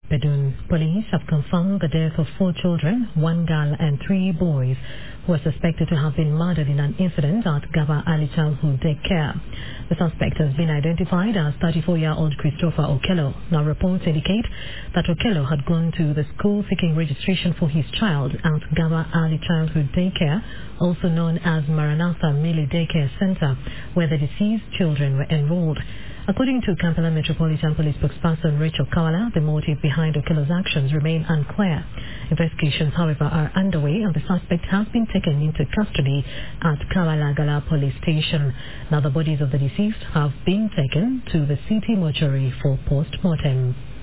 Bedouin police have confirmed the death of 4 children, 1 girl and 3 boys, who are suspected to have been murdered in an incident at Gaba Early Childhood Daycare. The suspect has been identified as 34-year-old Christopher Okello. Now reports indicate that Okello had gone to the school seeking registration for his child at Gaba Early Childhood Daycare, also known as Maranatha Mili Daycare Center, where the deceased children were enrolled. According to Kampala Metropolitan Police spokesperson Rachel Kawala, the motive behind Okello's actions remain unclear. Investigations, however, are underway and the suspect has been taken into custody at Kawalagala Police Station. Now the bodies of the deceased have been taken to the city mortuary for post-mortem.